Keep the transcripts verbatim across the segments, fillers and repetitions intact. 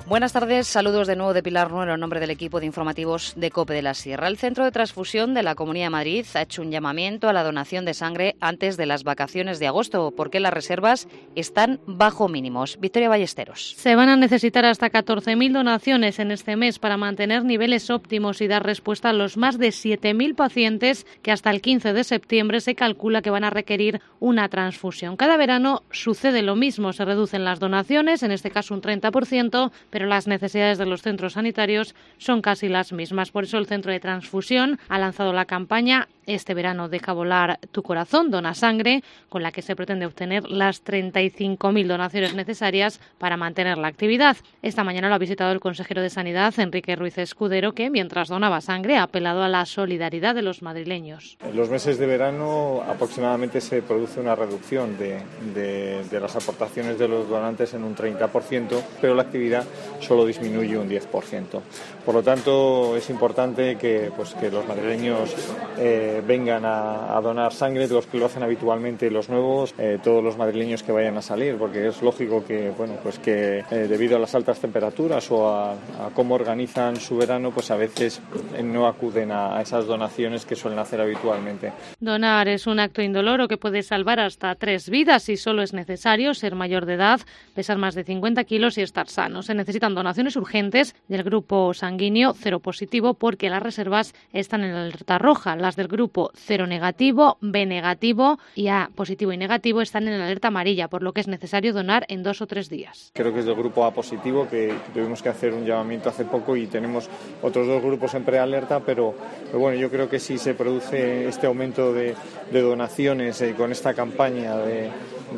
Buenas tardes, saludos de nuevo de Pilar Nuero en nombre del equipo de informativos de COPE de la Sierra. El Centro de Transfusión de la Comunidad de Madrid ha hecho un llamamiento a la donación de sangre antes de las vacaciones de agosto, porque las reservas están bajo mínimos. Victoria Ballesteros. Se van a necesitar hasta catorce mil donaciones en este mes para mantener niveles óptimos y dar respuesta a los más de siete mil pacientes que hasta el quince de septiembre se calcula que van a requerir una transfusión. Cada verano sucede lo mismo, se reducen las donaciones, en este caso un treinta por ciento, pero las necesidades de los centros sanitarios son casi las mismas. Por eso el Centro de Transfusión ha lanzado la campaña Este verano deja volar tu corazón, dona sangre, con la que se pretende obtener las treinta y cinco mil donaciones necesarias para mantener la actividad. Esta mañana lo ha visitado el consejero de Sanidad, Enrique Ruiz Escudero, que mientras donaba sangre ha apelado a la solidaridad de los madrileños. En los meses de verano aproximadamente se produce una reducción de, de, de las aportaciones de los donantes en un treinta por ciento, pero la actividad solo disminuye un diez por ciento. Por lo tanto, es importante que, pues, que los madrileños eh, vengan a, a donar sangre, los que lo hacen habitualmente, los nuevos, eh, todos los madrileños que vayan a salir, porque es lógico que, bueno, pues que eh, debido a las altas temperaturas o a, a cómo organizan su verano, pues a veces eh, no acuden a, a esas donaciones que suelen hacer habitualmente. Donar es un acto indoloro que puede salvar hasta tres vidas si solo es necesario ser mayor de edad, pesar más de cincuenta kilos y estar sano. Se necesitan donaciones urgentes del grupo sanguíneo cero positivo porque las reservas están en alerta roja. Las del grupo cero negativo, B negativo y A positivo y negativo están en alerta amarilla, por lo que es necesario donar en dos o tres días. Creo que es del grupo A positivo, que tuvimos que hacer un llamamiento hace poco y tenemos otros dos grupos en prealerta, pero, pero bueno, yo creo que si se produce este aumento de, de donaciones eh, con esta campaña de,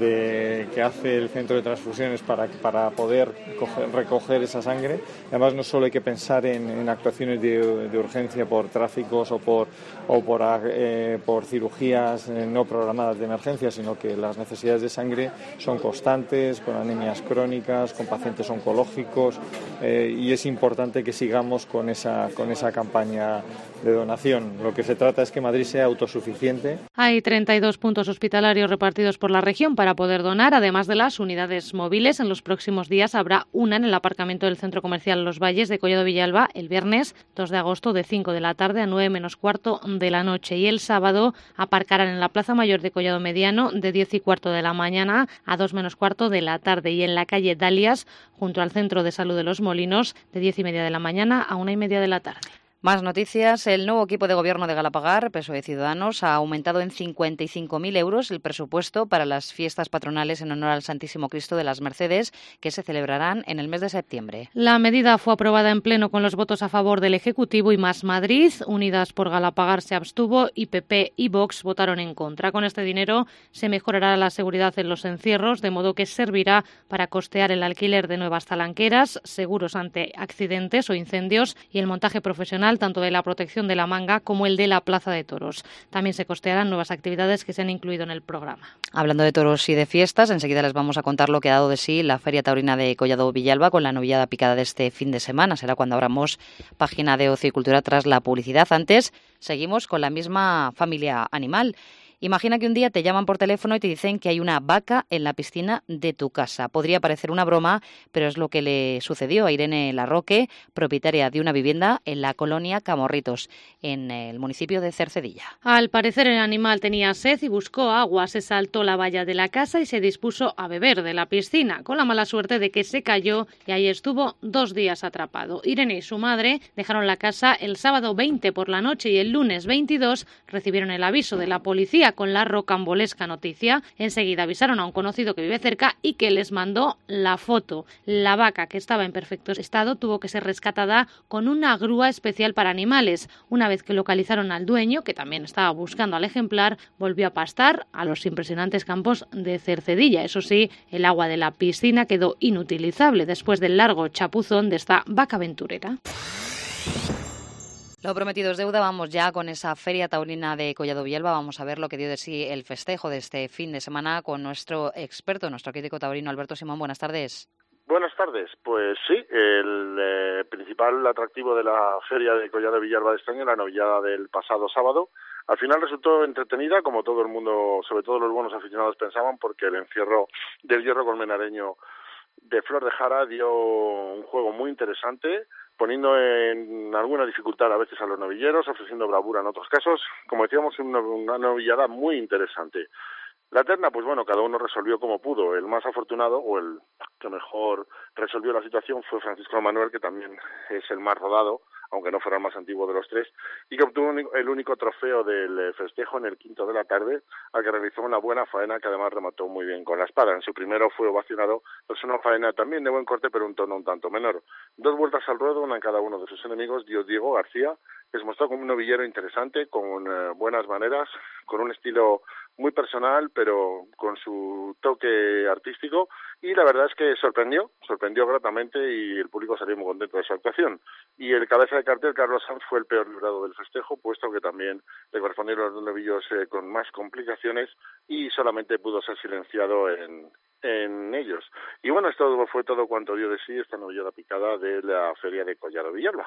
de que hace el Centro de Transfusiones para, para poder coger, recoger esa sangre, además no solo hay que pensar en, en actuaciones de, de urgencia por tráficos o por, o por Eh, por cirugías eh, no programadas de emergencia, sino que las necesidades de sangre son constantes, con anemias crónicas, con pacientes oncológicos, eh, y es importante que sigamos con esa, con esa campaña de donación. Lo que se trata es que Madrid sea autosuficiente. Hay treinta y dos puntos hospitalarios repartidos por la región para poder donar, además de las unidades móviles. En los próximos días habrá una en el aparcamiento del Centro Comercial Los Valles de Collado Villalba el viernes dos de agosto de cinco de la tarde a nueve menos cuarto de la noche. Y el sábado aparcarán en la Plaza Mayor de Collado Mediano de diez y cuarto de la mañana a dos menos cuarto de la tarde y en la calle Dalias junto al Centro de Salud de Los Molinos de diez y media de la mañana a una y media de la tarde. Más noticias. El nuevo equipo de gobierno de Galapagar, P S O E Ciudadanos, ha aumentado en cincuenta y cinco mil euros el presupuesto para las fiestas patronales en honor al Santísimo Cristo de las Mercedes, que se celebrarán en el mes de septiembre. La medida fue aprobada en pleno con los votos a favor del Ejecutivo y Más Madrid. Unidas por Galapagar se abstuvo y P P y Vox votaron en contra. Con este dinero se mejorará la seguridad en los encierros, de modo que servirá para costear el alquiler de nuevas talanqueras, seguros ante accidentes o incendios y el montaje profesional tanto de la protección de la manga como el de la Plaza de Toros. También se costearán nuevas actividades que se han incluido en el programa. Hablando de toros y de fiestas, enseguida les vamos a contar lo que ha dado de sí la Feria Taurina de Collado Villalba con la novillada picada de este fin de semana. Será cuando abramos página de Ocio y Cultura tras la publicidad. Antes, seguimos con la misma familia animal. Imagina que un día te llaman por teléfono y te dicen que hay una vaca en la piscina de tu casa. Podría parecer una broma, pero es lo que le sucedió a Irene Larroque, propietaria de una vivienda en la colonia Camorritos, en el municipio de Cercedilla. Al parecer el animal tenía sed y buscó agua. Se saltó la valla de la casa y se dispuso a beber de la piscina, con la mala suerte de que se cayó y ahí estuvo dos días atrapado. Irene y su madre dejaron la casa el sábado veinte por la noche y el lunes veintidós recibieron el aviso de la policía con la rocambolesca noticia. Enseguida avisaron a un conocido que vive cerca y que les mandó la foto. La vaca, que estaba en perfecto estado, tuvo que ser rescatada con una grúa especial para animales. Una vez que localizaron al dueño, que también estaba buscando al ejemplar, volvió a pastar a los impresionantes campos de Cercedilla. Eso sí, el agua de la piscina quedó inutilizable después del largo chapuzón de esta vaca aventurera. Lo prometido es deuda, vamos ya con esa Feria Taurina de Collado Villalba. Vamos a ver lo que dio de sí el festejo de este fin de semana con nuestro experto, nuestro crítico taurino Alberto Simón. Buenas tardes. Buenas tardes. Pues sí, el eh, principal atractivo de la Feria de Collado Villalba de este año, la novillada del pasado sábado, al final resultó entretenida, como todo el mundo, sobre todo los buenos aficionados pensaban, porque el encierro del hierro colmenareño de Flor de Jara dio un juego muy interesante, poniendo en alguna dificultad a veces a los novilleros, ofreciendo bravura en otros casos. Como decíamos, una, una novillada muy interesante. La terna, pues bueno, cada uno resolvió como pudo. El más afortunado o el que mejor resolvió la situación fue Francisco Manuel, que también es el más rodado, aunque no fuera el más antiguo de los tres, y que obtuvo el único trofeo del festejo en el quinto de la tarde, al que realizó una buena faena que además remató muy bien con la espada. En su primero fue ovacionado, pues una faena también de buen corte, pero un tono un tanto menor. Dos vueltas al ruedo, una en cada uno de sus enemigos, dio Diego García, que se mostró como un novillero interesante, con eh, buenas maneras, con un estilo muy personal, pero con su toque artístico, y la verdad es que sorprendió, sorprendió gratamente, y el público salió muy contento de su actuación. Y el cabeza de cartel, Carlos Sanz, fue el peor librado del festejo, puesto que también le correspondieron los novillos eh, con más complicaciones, y solamente pudo ser silenciado en, en ellos. Y bueno, esto fue todo cuanto dio de sí esta novillada picada de la feria de Collado Villalba.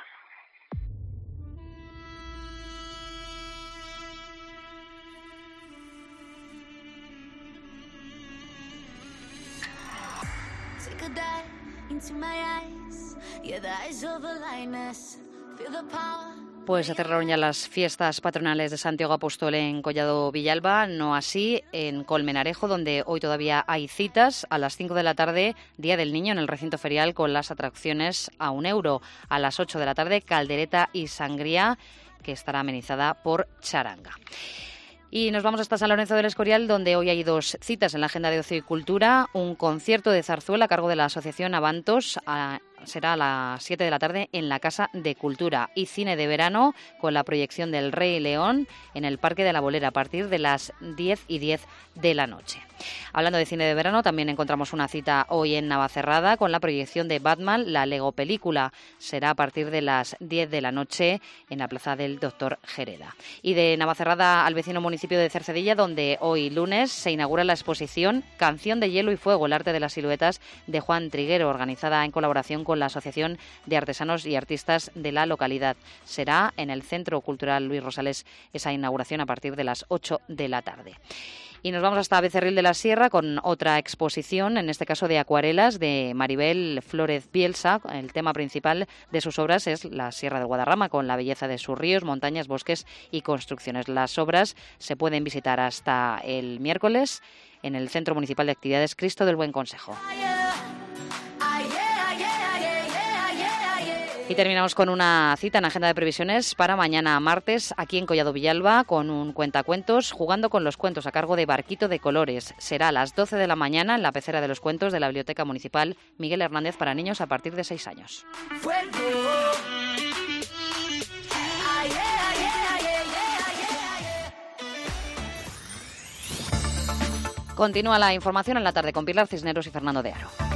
Pues se cerraron ya las fiestas patronales de Santiago Apóstol en Collado Villalba, no así en Colmenarejo, donde hoy todavía hay citas a las cinco de la tarde, Día del Niño en el recinto ferial con las atracciones a un euro. A las ocho de la tarde, caldereta y sangría, que estará amenizada por charanga. Y nos vamos hasta San Lorenzo del Escorial, donde hoy hay dos citas en la agenda de ocio y cultura. Un concierto de zarzuela a cargo de la asociación Avantos a, será a las siete de la tarde en la Casa de Cultura. Y cine de verano con la proyección del Rey León en el Parque de la Bolera a partir de las diez y diez de la noche. Hablando de cine de verano, también encontramos una cita hoy en Navacerrada con la proyección de Batman, la Lego película. Será a partir de las diez de la noche en la Plaza del Doctor Gereda. Y de Navacerrada al vecino municipio de Cercedilla, donde hoy lunes se inaugura la exposición Canción de Hielo y Fuego, el arte de las siluetas de Juan Triguero, organizada en colaboración con la Asociación de Artesanos y Artistas de la localidad. Será en el Centro Cultural Luis Rosales esa inauguración a partir de las ocho de la tarde. Y nos vamos hasta Becerril de la Sierra con otra exposición, en este caso de acuarelas, de Maribel Flórez Bielsa. El tema principal de sus obras es la Sierra del Guadarrama, con la belleza de sus ríos, montañas, bosques y construcciones. Las obras se pueden visitar hasta el miércoles en el Centro Municipal de Actividades Cristo del Buen Consejo. Y terminamos con una cita en agenda de previsiones para mañana martes aquí en Collado Villalba con un cuentacuentos jugando con los cuentos a cargo de Barquito de Colores. Será a las doce de la mañana en la pecera de los cuentos de la Biblioteca Municipal Miguel Hernández para niños a partir de seis años. Continúa la información en la tarde con Pilar Cisneros y Fernando de Aro.